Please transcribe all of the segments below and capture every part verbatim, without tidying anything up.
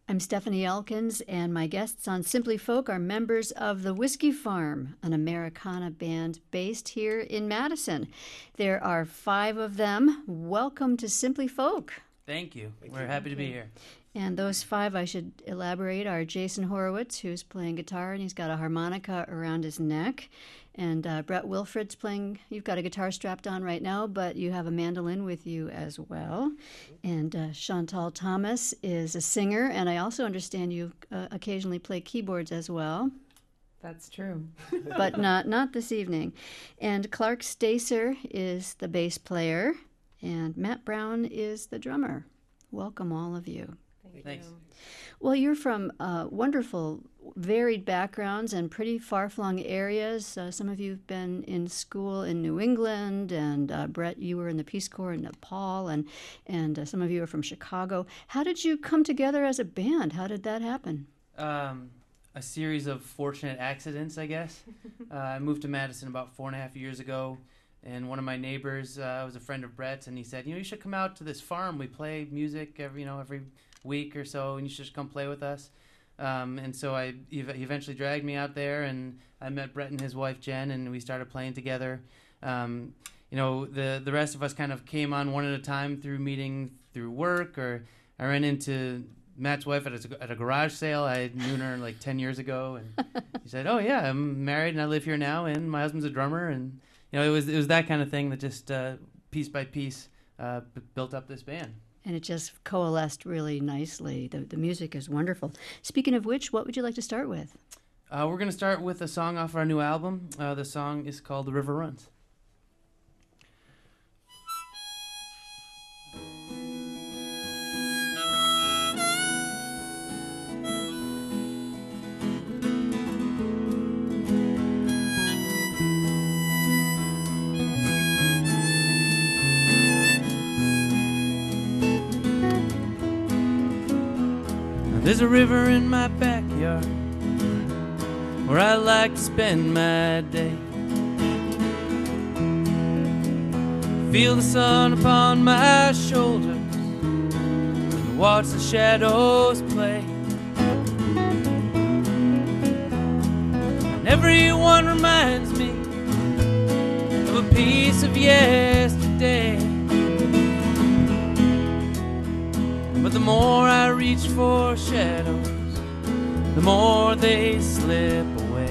I'm Stephanie Elkins, and my guests on Simply Folk are members of the Whiskey Farm, an Americana band based here in Madison. There are five of them. Welcome to Simply Folk. Thank you. Thank We're you. happy to be here. And those five, I should elaborate, are Jason Horowitz, who's playing guitar, and he's got a harmonica around his neck. And uh, Brett Wilfred's playing, you've got a guitar strapped on right now, but you have a mandolin with you as well. And uh, Chantal Thomas is a singer, and I also understand you uh, occasionally play keyboards as well. That's true. But not, not this evening. And Clark Stacer is the bass player, and Matt Brown is the drummer. Welcome, all of you. Thank Thanks. you. Well, you're from uh, wonderful, varied backgrounds and pretty far-flung areas. Uh, some of you have been in school in New England, and uh, Brett, you were in the Peace Corps in Nepal, and, and uh, some of you are from Chicago. How did you come together as a band? How did that happen? Um, a series of fortunate accidents, I guess. uh, I moved to Madison about four and a half years ago, and one of my neighbors uh, was a friend of Brett's, and he said, you know, you should come out to this farm. We play music every, you know, every week or so, and you should just come play with us. Um, and so I he eventually dragged me out there, and I met Brett and his wife Jen, and we started playing together. Um, you know, the the rest of us kind of came on one at a time through meeting through work, or I ran into Matt's wife at a, at a garage sale. I had known her like ten years ago, and he said, "Oh yeah, I'm married and I live here now, and my husband's a drummer." And you know, it was it was that kind of thing that just uh, piece by piece uh, b- built up this band. And it just coalesced really nicely. The, the music is wonderful. Speaking of which, what would you like to start with? Uh, we're going to start with a song off our new album. Uh, the song is called The River Runs. There's a river in my backyard where I like to spend my day. Feel the sun upon my shoulders and watch the shadows play. And everyone reminds me of a piece of yesterday. But the more I reach for shadows, the more they slip away.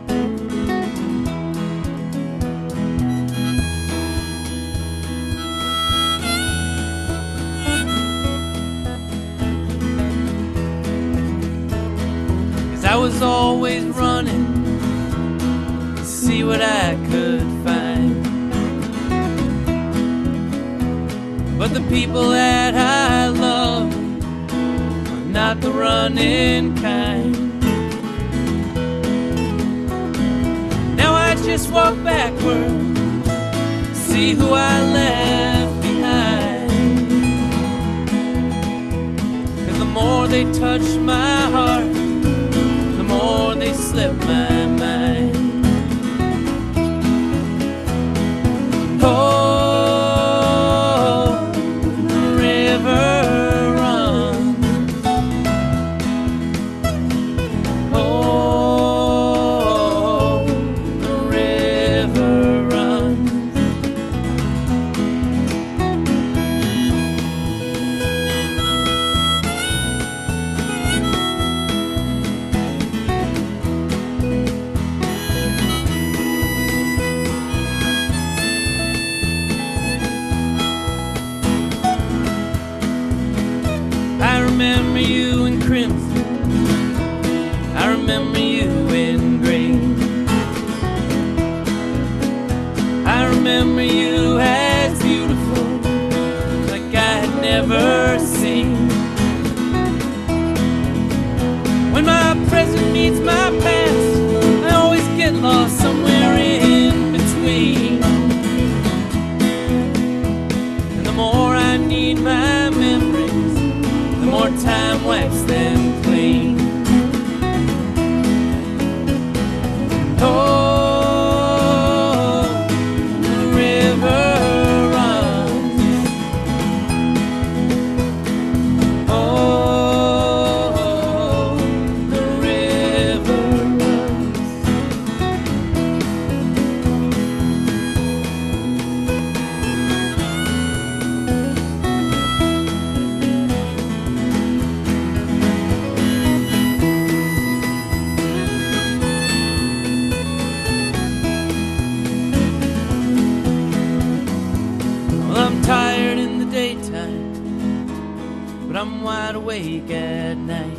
Cause I was always running to see what I could find. But the people that I love are not the running kind. Now I just walk backward, see who I left behind. Cause the more they touch my heart, the more they slip my mind. Oh, I remember you in crimson, I remember you in green. I remember you as beautiful, like I had never seen. When my present meets my past, I always get lost somewhere in between. And the more I need my memories, the more time wipes them clean. Oh, the river runs. Oh, at night.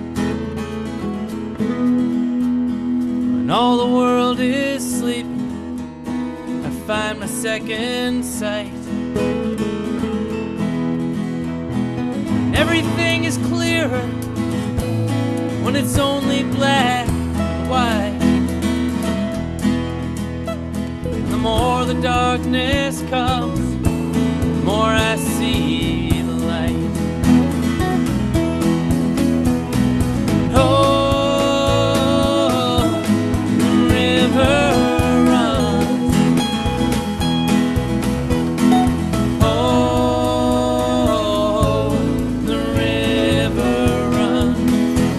When all the world is sleeping, I find my second sight. Everything is clearer when it's only black and white. And the more the darkness comes, the more I see the light. Oh, the river runs. Oh, the river runs.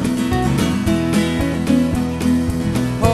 Oh.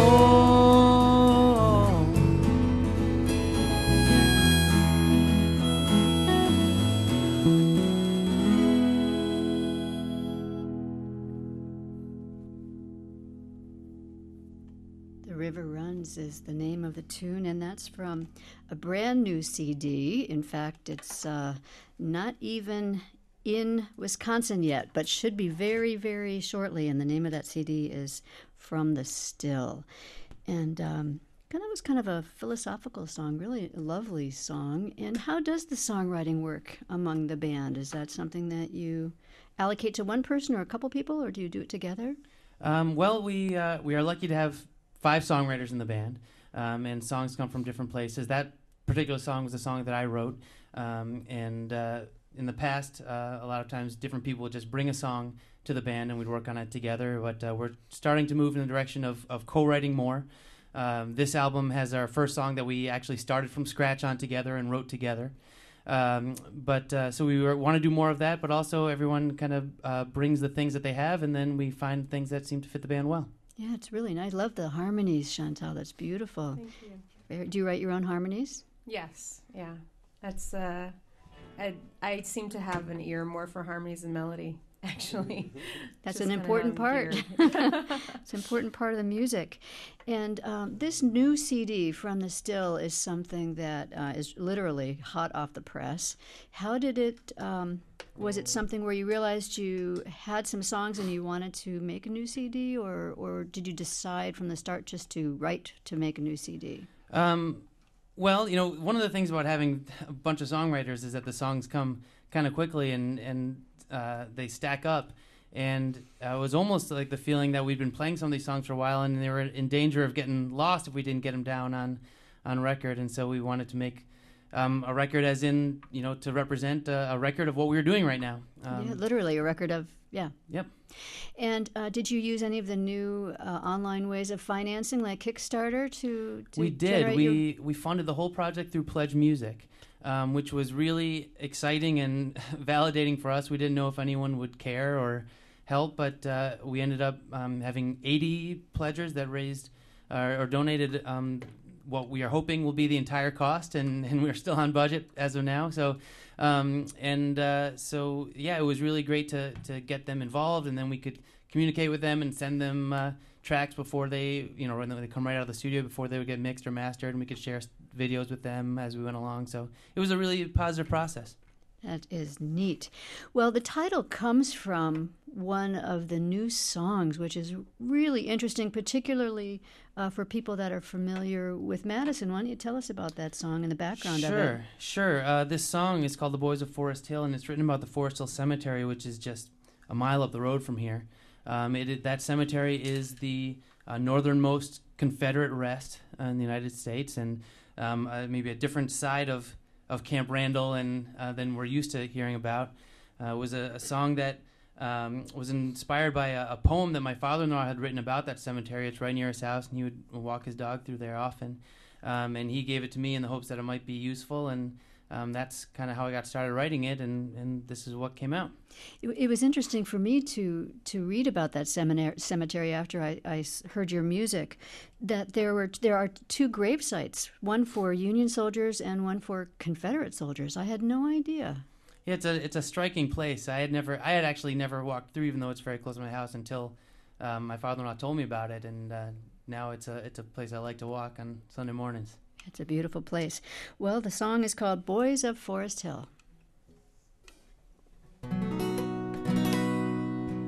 The River Runs is the name of the tune, and that's from a brand new C D. In fact, it's uh, not even in Wisconsin yet, but should be very, very shortly. And the name of that C D is From the Still. And um, kind of was kind of a philosophical song, really a lovely song. And how does the songwriting work among the band? Is that something that you allocate to one person or a couple people, or do you do it together? Um, well, we uh, we are lucky to have five songwriters in the band, um, and songs come from different places. That particular song was a song that I wrote, um, and uh, in the past, uh, a lot of times different people would just bring a song to the band and we'd work on it together, but uh, we're starting to move in the direction of, of co-writing more. Um, this album has our first song that we actually started from scratch on together and wrote together. Um, but uh, so we want to do more of that, but also everyone kind of uh, brings the things that they have, and then we find things that seem to fit the band well. Yeah, it's really nice. I love the harmonies, Chantal. That's beautiful. Thank you. Very- Do you write your own harmonies? Yes, yeah. That's, uh, I, I seem to have an ear more for harmonies than melody, actually. That's Just an kinda important have part. an ear. It's an important part of the music. And um, this new C D, From the Still, is something that uh, is literally hot off the press. How did it, um, was it something where you realized you had some songs and you wanted to make a new C D, or, or did you decide from the start just to write to make a new C D? Um, well, you know, one of the things about having a bunch of songwriters is that the songs come kind of quickly and, and uh, they stack up. And uh, it was almost like the feeling that we'd been playing some of these songs for a while, and they were in danger of getting lost if we didn't get them down on, on record. And so we wanted to make um, a record, as in, you know, to represent a, a record of what we were doing right now. Um, Yeah, literally a record of, yeah. Yep. And uh, did you use any of the new uh, online ways of financing, like Kickstarter, to, to We did. generate your- We we funded the whole project through Pledge Music, um, which was really exciting and validating for us. We didn't know if anyone would care or help, but uh, we ended up um, having eighty pledgers that raised uh, or donated um, what we are hoping will be the entire cost, and, and we're still on budget as of now. So, um, and uh, so yeah, it was really great to to get them involved, and then we could communicate with them and send them uh, tracks before they, you know, when they come right out of the studio before they would get mixed or mastered, and we could share s- videos with them as we went along. So it was a really positive process. That is neat. Well, the title comes from one of the new songs, which is really interesting, particularly uh, for people that are familiar with Madison. Why don't you tell us about that song and the background sure, of it? Sure, Uh, this song is called The Boys of Forest Hill, and it's written about the Forest Hill Cemetery, which is just a mile up the road from here. Um, it, it, that cemetery is the uh, northernmost Confederate rest uh, in the United States, and um, uh, maybe a different side of, of Camp Randall and uh, than we're used to hearing about. Uh, it was a, a song that um, was inspired by a, a poem that my father-in-law had written about that cemetery. It's right near his house, and he would walk his dog through there often. Um, and he gave it to me in the hopes that it might be useful, and um, that's kind of how I got started writing it, and, and this is what came out. It, it was interesting for me to to read about that seminary, cemetery after I, I s- heard your music, that there were there are two grave sites, one for Union soldiers and one for Confederate soldiers. I had no idea. Yeah, it's a it's a striking place. I had never, I had actually never walked through, even though it's very close to my house, until um, my father-in-law told me about it, and uh, now it's a it's a place I like to walk on Sunday mornings. It's a beautiful place. Well, the song is called Boys of Forest Hill.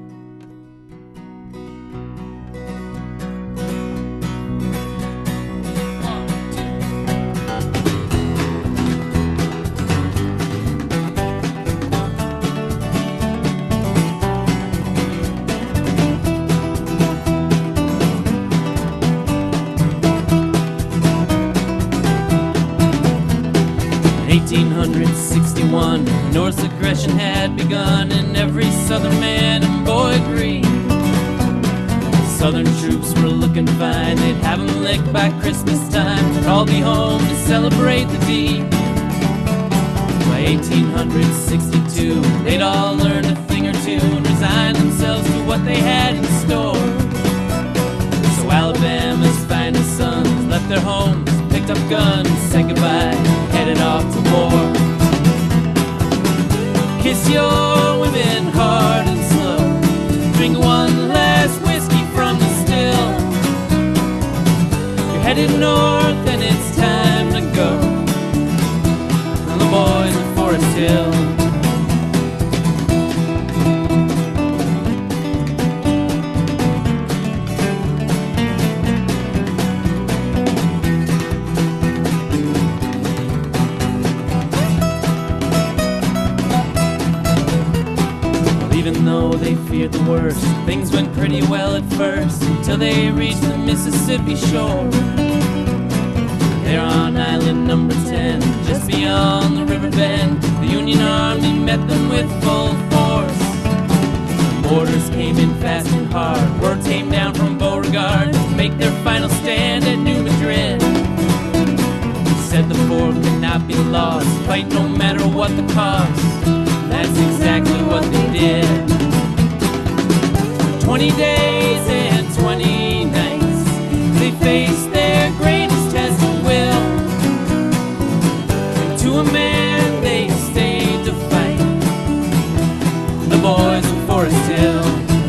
sixty-one, North's aggression had begun, and every Southern man and boy agreed. Southern troops were looking fine, they'd have them licked by Christmas time, they'd all be home to celebrate the deed. By eighteen sixty-two, they'd all learned a thing or two and resigned themselves to what they had in store. So Alabama's finest sons left their homes, picked up guns, said goodbye, headed off to war. Kiss your women hard and slow, drink one last whiskey from the still. You're headed north and it's time to go. And the boys of Forest Hill. Even though they feared the worst, things went pretty well at first, until they reached the Mississippi shore. There on island number ten, just beyond the river bend, the Union Army met them with full force. The orders came in fast and hard, word came down from Beauregard to make their final stand at New Madrid. He said the fort could not be lost, fight no matter what the cost. That's exactly what they did. Twenty days and twenty nights, they faced their greatest test of will. And to a man they stayed to fight, the boys of Forest Hill.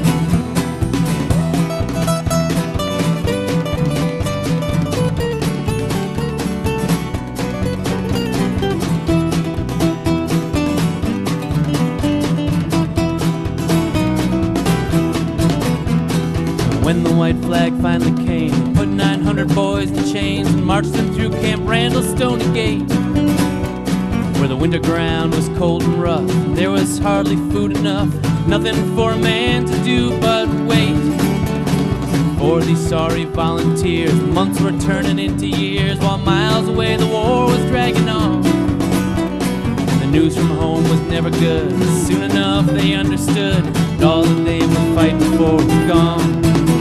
When the white flag finally came, put nine hundred boys in chains and marched them through Camp Randall's Stony Gate, where the winter ground was cold and rough. There was hardly food enough, nothing for a man to do but wait. For these sorry volunteers, months were turning into years, while miles away the war was dragging on. The news from home was never good. Soon enough they understood that all that they were fighting for was gone.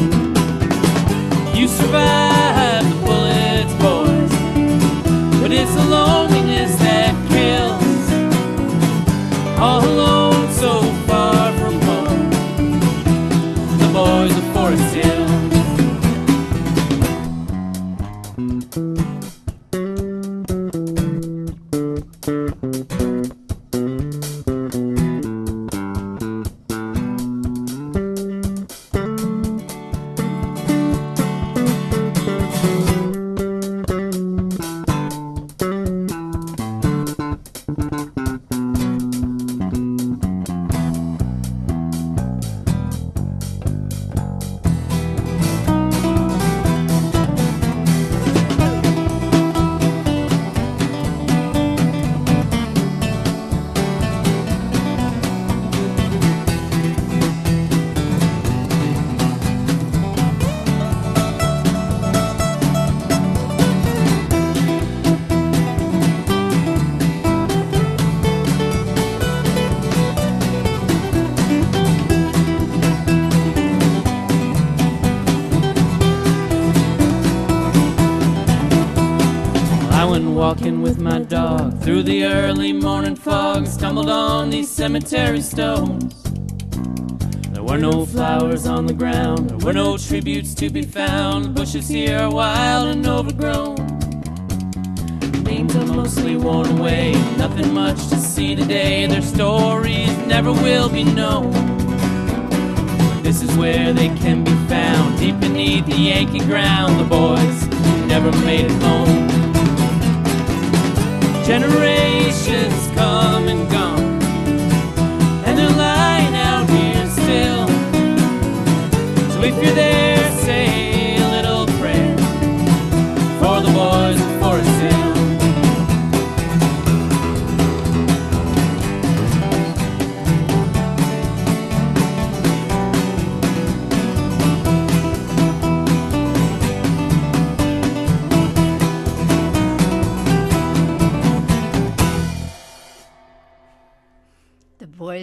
You survived the bullets, boys, but it's the loneliness that kills. All alone, so far from home, the boys of Forest Hill. Walking with my dog through the early morning fog, stumbled on these cemetery stones. There were no flowers on the ground, there were no tributes to be found. The bushes here are wild and overgrown. Names are mostly worn away, nothing much to see today. Their stories never will be known. This is where they can be found, deep beneath the Yankee ground. The boys never made it home. Generations come and gone, and they're lying out here still. So if you're there, say a little prayer for the boys of Forest Hill.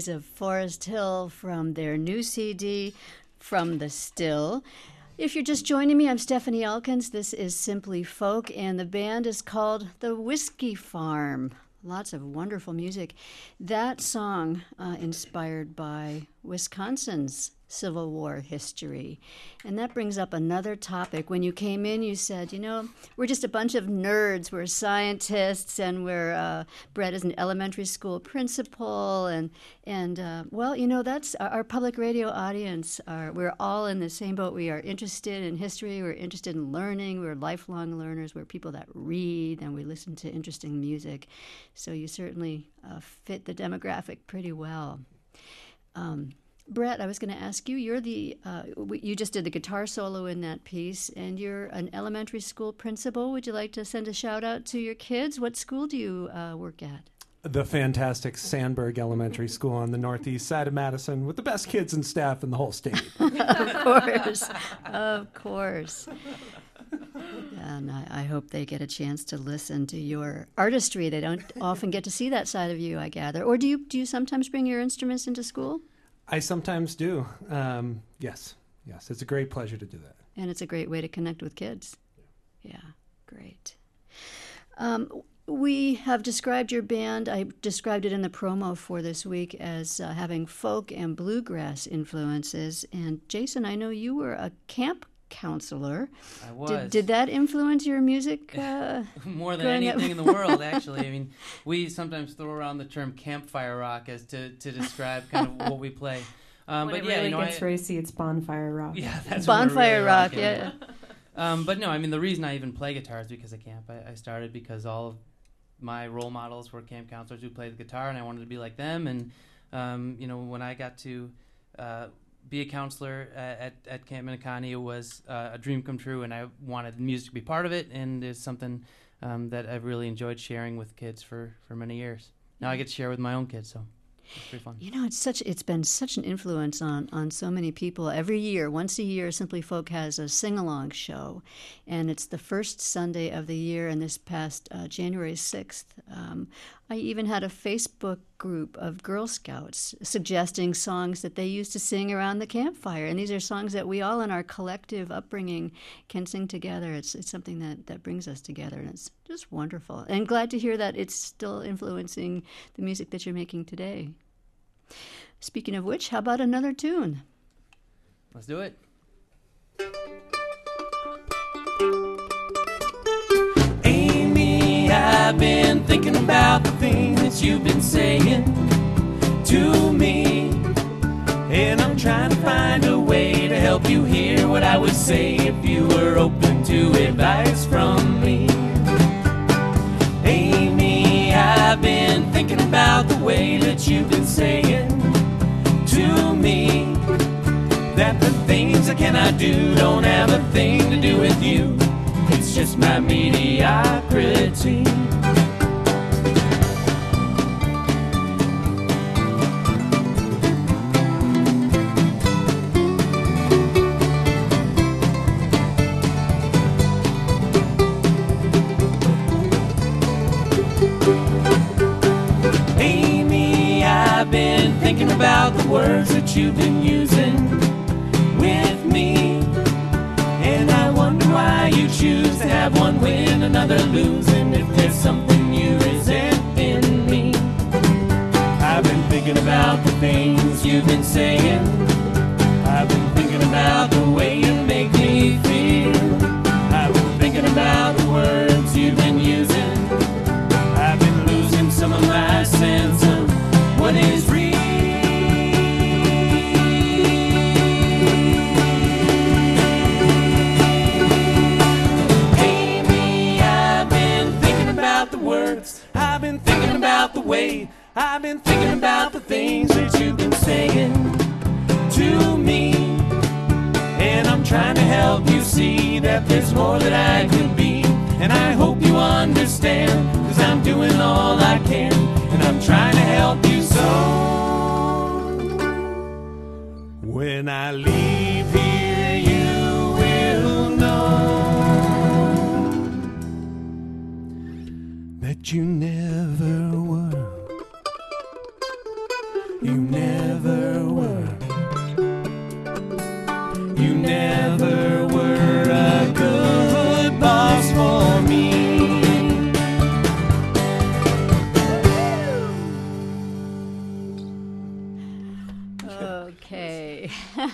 Boys of Forest Hill from their new C D, From the Still. If you're just joining me, I'm Stephanie Elkins. This is Simply Folk, and the band is called The Whiskey Farm. Lots of wonderful music. That song uh, inspired by Wisconsin's Civil War history. And that brings up another topic. When you came in, you said, you know, we're just a bunch of nerds. We're scientists, and we're, uh, Brett is an elementary school principal. And, and uh, well, you know, that's our, our public radio audience. Are, we're all in the same boat. We are interested in history. We're interested in learning. We're lifelong learners. We're people that read, and we listen to interesting music. So you certainly uh, fit the demographic pretty well. Um, Brett, I was going to ask you, you're the, uh, you just did the guitar solo in that piece, and you're an elementary school principal. Would you like to send a shout out to your kids? What school do you uh, work at? The fantastic Sandburg Elementary School on the northeast side of Madison, with the best kids and staff in the whole state. Of course, of course. And I, I hope they get a chance to listen to your artistry. They don't often get to see that side of you, I gather. Or do you do you sometimes bring your instruments into school? I sometimes do. Um, yes, yes. It's a great pleasure to do that. And it's a great way to connect with kids. Yeah, great. Um, we have described your band, I described it in the promo for this week, as uh, having folk and bluegrass influences. And Jason, I know you were a camp counselor. I was. Did, did that influence your music? Uh, More than growing anything up? in the world, actually. I mean, we sometimes throw around the term campfire rock as to, to describe kind of what we play. Um, when but it yeah, really you know, gets I, racy, it's bonfire rock. yeah, that's when we're Bonfire really rock, rocking. yeah. Um, but no, I mean, the reason I even play guitar is because of camp. I, I started because all of my role models were camp counselors who played the guitar, and I wanted to be like them. And um, you know, when I got to uh, be a counselor at, at Camp Minneconne, it was uh, a dream come true, and I wanted music to be part of it, and it's something um, that I've really enjoyed sharing with kids for, for many years. Now I get to share with my own kids, so it's pretty fun. You know, it's such it's been such an influence on, on so many people. Every year, once a year, Simply Folk has a sing-along show, and it's the first Sunday of the year. And this past uh, January sixth, um, I even had a Facebook group of Girl Scouts suggesting songs that they used to sing around the campfire. And these are songs that we all in our collective upbringing can sing together. It's it's something that, that brings us together, and it's just wonderful. And glad to hear that it's still influencing the music that you're making today. Speaking of which, how about another tune? Let's do it. Amy, I've been thinking about the things that you've been saying to me, and I'm trying to find a way to help you hear what I would say if you were open to advice from me. Amy, I've been thinking about the way that you've been saying to me that the things I cannot do don't have a thing to do with you. It's just my mediocrity. Amy, I've been thinking about the words that you've been using with me, and I wonder why you choose to have one win, another lose, and if there's something you resent in me. I've been thinking about the things you've been saying. I've been thinking about the way you make me feel. I've been thinking about the words you've been using. I've been losing some of my sense of what is real. Amy, I've been thinking about the words. I've been thinking about the way. I've been thinking about the things that you've been saying to me, and I'm trying to help you see that there's more that I could be. And I hope you understand, 'cause I'm doing all I can, and I'm trying to help you so. When I leave here, you will know that you never were. You never You never were a good boss for me. Okay.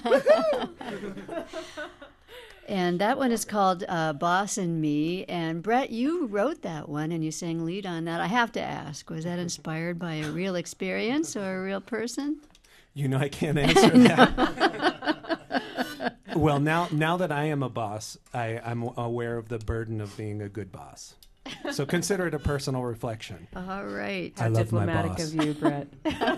And that one is called uh, Boss and Me. And Brett, you wrote that one and you sang lead on that. I have to ask, was that inspired by a real experience or a real person? You know, I can't answer that. Well, now now that I am a boss, I, I'm aware of the burden of being a good boss. So consider it a personal reflection. All right. I How love my diplomatic boss. of you, Brett.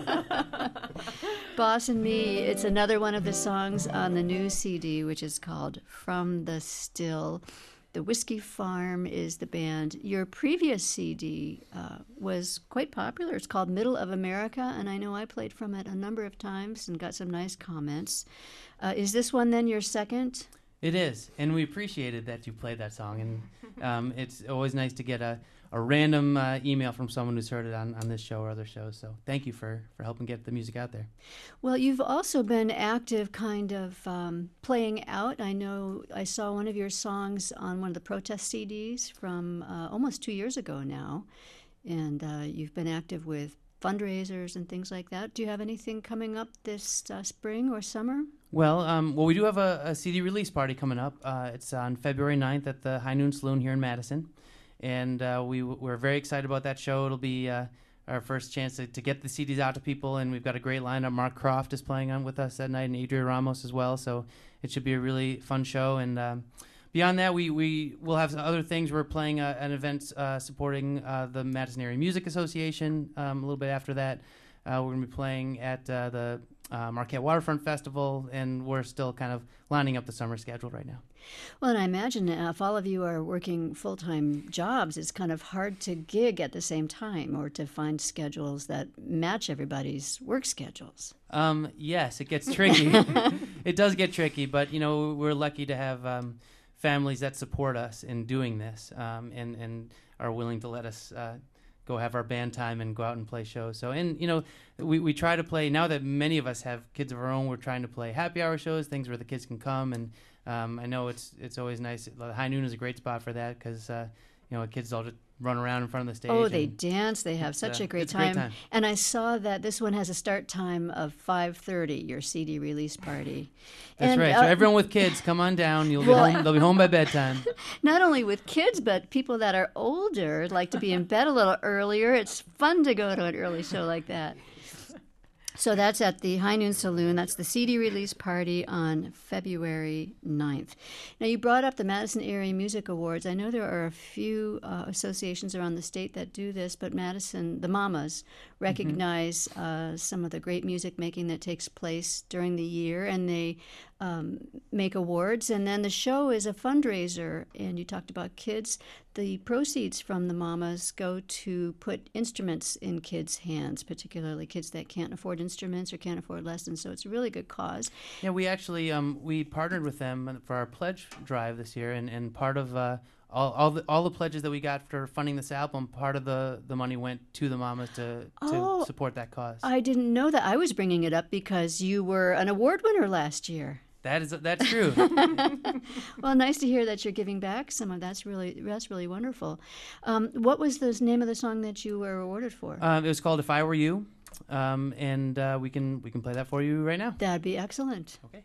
Boss and Me, it's another one of the songs on the new C D, which is called From the Still. The Whiskey Farm is the band. Your previous C D uh, was quite popular. It's called Middle of America, and I know I played from it a number of times and got some nice comments. Uh, is this one then your second? It is, and we appreciated that you played that song, and um, it's always nice to get a, a random uh, email from someone who's heard it on, on this show or other shows, so thank you for, for helping get the music out there. Well, you've also been active kind of um, playing out. I know I saw one of your songs on one of the protest C Ds from uh, almost two years ago now, and uh, you've been active with fundraisers and things like that. Do you have anything coming up this uh, spring or summer? Well, um, well, we do have a, a C D release party coming up. Uh, it's on February ninth at the High Noon Saloon here in Madison, and uh, we, we're very excited about that show. It'll be uh, our first chance to, to get the C Ds out to people, and we've got a great lineup. Mark Croft is playing on with us that night, and Adria Ramos as well, so it should be a really fun show. And um, beyond that, we, we will have other things. We're playing a, an event uh, supporting uh, the Madison Area Music Association um, a little bit after that. Uh, we're going to be playing at uh, the uh, Marquette Waterfront Festival, and we're still kind of lining up the summer schedule right now. Well, and I imagine uh, if all of you are working full-time jobs, it's kind of hard to gig at the same time or to find schedules that match everybody's work schedules. Um, yes, it gets tricky. It does get tricky, but, you know, we're lucky to have um, families that support us in doing this um, and, and are willing to let us uh, go have our band time and go out and play shows. So, and, you know, we, we try to play, now that many of us have kids of our own, we're trying to play happy hour shows, things where the kids can come. And um, I know it's it's always nice. High Noon is a great spot for that because, uh, you know, kids all just run around in front of the stage. Oh, they dance. They have such uh, a great it's a time. great time. And I saw that this one has a start time of five thirty, your C D release party. That's and, right. uh, So everyone with kids, come on down. You'll Well, be home, they'll be home by bedtime. Not only with kids, but people that are older like to be in bed a little earlier. It's fun to go to an early show like that. So that's at the High Noon Saloon. That's the C D release party on February ninth. Now, you brought up the Madison Area Music Awards. I know there are a few uh, associations around the state that do this, but Madison, the Mamas, recognize mm-hmm. uh, some of the great music making that takes place during the year, and they um, make awards. And then the show is a fundraiser, and you talked about kids. The proceeds from the Mamas go to put instruments in kids' hands, particularly kids that can't afford instruments or can't afford lessons. So it's a really good cause. Yeah, we actually um, we partnered with them for our pledge drive this year, and, and part of uh, all all the, all the pledges that we got for funding this album, part of the, the money went to the Mamas to, to Oh, support that cause. I didn't know that. I was bringing it up because you were an award winner last year. That is that's true. Well, nice to hear that you're giving back some of that's really that's really wonderful. Um, what was the name of the song that you were awarded for? um, it was called "If I Were You," um, and uh, we can we can play that for you right now. That'd be excellent. Okay.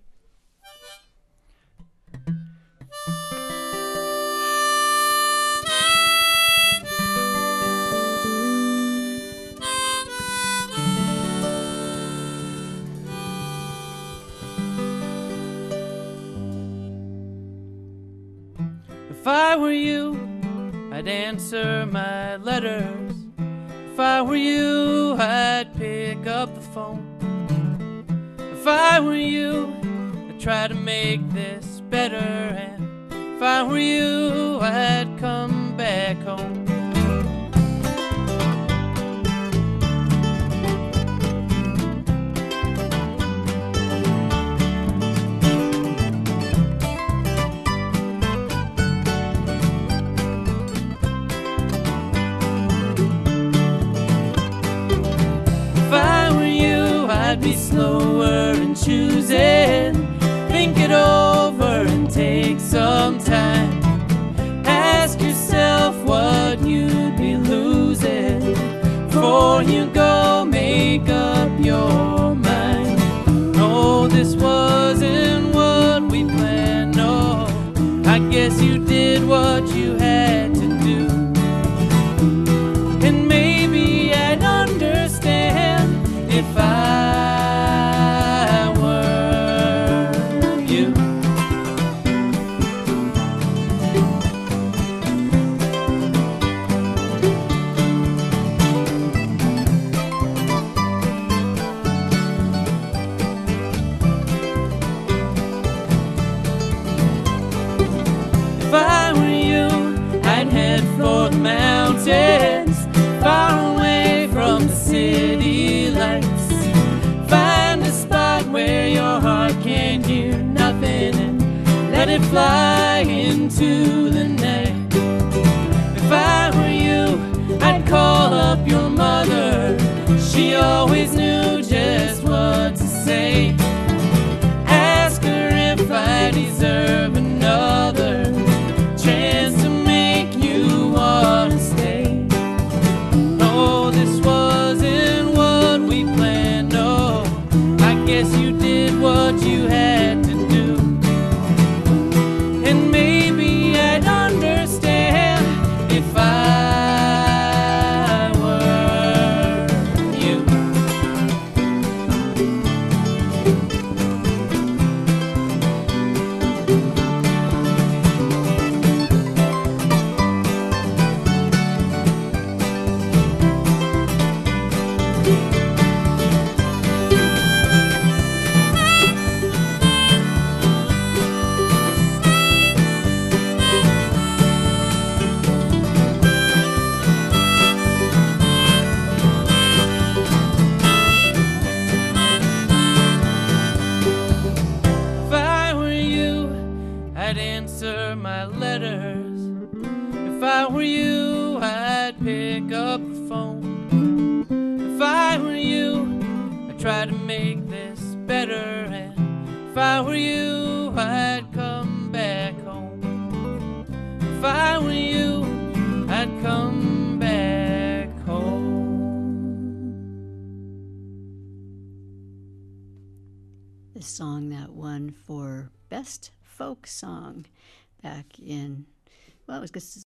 If I were you, I'd answer my letters. If I were you, I'd pick up the phone. If I were you, I'd try to make this better. And if I were you, I'd come back home. I'd be slower in choosing, think it over. I guess you did what you had to do. And maybe I'd understand if I were you. If I were you, I'd head for the mountains, far away from the city lights. Find a spot where your heart can't hear nothing and let it fly into the night. If I were you, I'd call up your mother. She always knew just what to say. Ask her if I deserve another chance to make you want to stay. No, this wasn't what we planned. No, I guess you did what you had to do. And maybe I'd understand if I were you. If I were you, I'd answer my letters. If I were you, I'd pick up the phone. If I were you, I'd try to make this better. And if I were you, I'd come back home. If I were you, I'd come back home. The song that won for Best Folk Song back in, well, it was